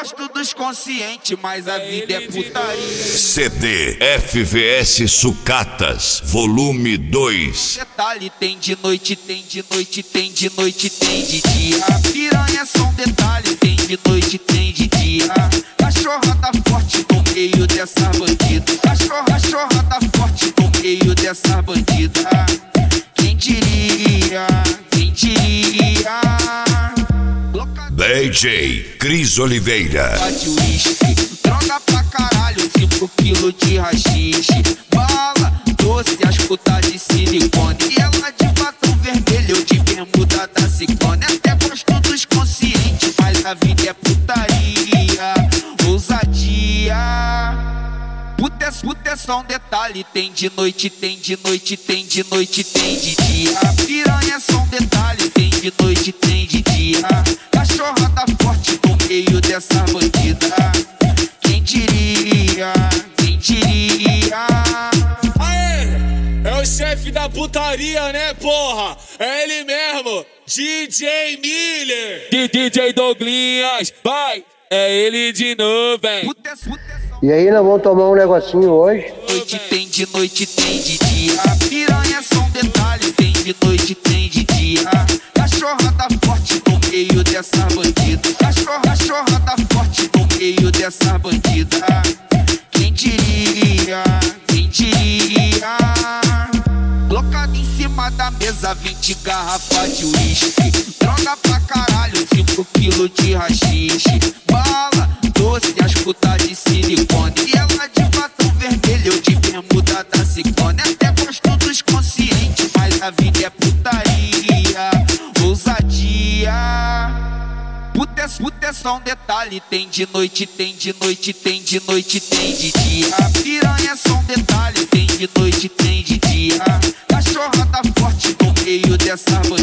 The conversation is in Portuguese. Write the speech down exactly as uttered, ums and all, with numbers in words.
gosto dos conscientes, mas a vida é putaria. C D F V S Sucatas, volume dois. Detalhe, tem de noite, tem de noite, tem de noite, tem de dia. Piranha é só um detalhe, tem de noite, tem de dia. Cachorra tá forte no meio dessa bandida. Cachorra, cachorra tá forte no meio dessa bandida. Quem diria, quem diria? D J Cris Oliveira. De uísque, droga pra caralho, cinco quilos de rachixe. Bala, doce, as putas de silicone. E ela de batom vermelho, eu de bermuda da Ciclone. Até gosto dos conscientes, mas a vida é putaria, ousadia. Puta é, puta é só um detalhe, tem de noite, tem de noite, tem de noite, tem de dia. Piranha é só um detalhe, tem de noite, tem de dia. Cachorra tá forte no meio dessa bandida. Quem diria, quem diria? Aê, é o chefe da putaria, né, porra? É ele mesmo, D J Miller. D J Douglinhas, vai, é ele de novo, hein? Puta é, puta é só... E aí, nós vamos tomar um negocinho hoje. Noite tem de noite, tem de dia. Piranha é só um detalhe, tem de noite, tem de dia. Cachorra tá forte no meio dessa bandida. Cachorra, cachorra tá forte no meio dessa bandida. Quem diria, quem diria? Colocado em cima da mesa, vinte garrafas de uísque. Droga pra caralho, cinco quilos de rachixe. Bala, doce, as putas de silicone. E ela de batom vermelho, eu de bermuda da Ciclone. Até gosto dos conscientes, mas a vida é putaria, ousadia. Puta é, puta é só um detalhe, tem de noite, tem de noite, tem de noite, tem de dia. Piranha é só um detalhe, tem de noite, tem de dia. Cachorra tá forte no meio dessa bandida.